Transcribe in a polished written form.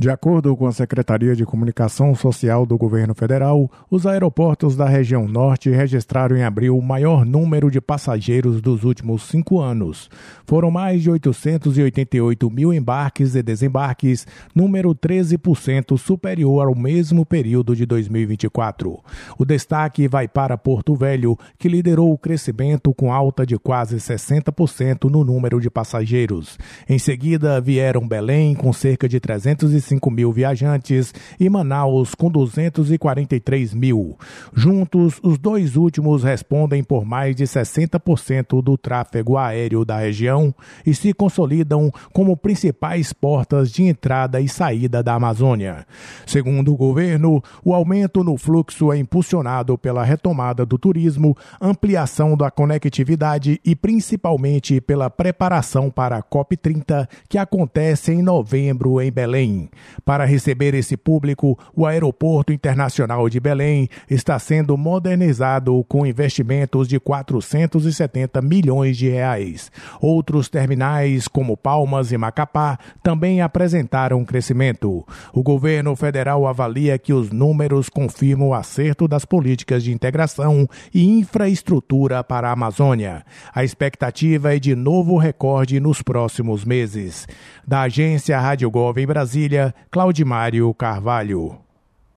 De acordo com a Secretaria de Comunicação Social do Governo Federal, os aeroportos da região norte registraram em abril o maior número de passageiros dos últimos 5 anos. Foram mais de 888 mil embarques e desembarques, número 13% superior ao mesmo período de 2024. O destaque vai para Porto Velho, que liderou o crescimento com alta de quase 60% no número de passageiros. Em seguida, vieram Belém, com cerca de 305 mil viajantes, e Manaus com 243 mil. Juntos, os dois últimos respondem por mais de 60% do tráfego aéreo da região e se consolidam como principais portas de entrada e saída da Amazônia. Segundo o governo, o aumento no fluxo é impulsionado pela retomada do turismo, ampliação da conectividade e principalmente pela preparação para a COP30, que acontece em novembro em Belém. Para receber esse público, o Aeroporto Internacional de Belém está sendo modernizado com investimentos de 470 milhões de reais. Outros terminais, como Palmas e Macapá, também apresentaram crescimento. O governo federal avalia que os números confirmam o acerto das políticas de integração e infraestrutura para a Amazônia. A expectativa é de novo recorde nos próximos meses. Da agência Rádio Gov em Brasília, Claudimário Carvalho.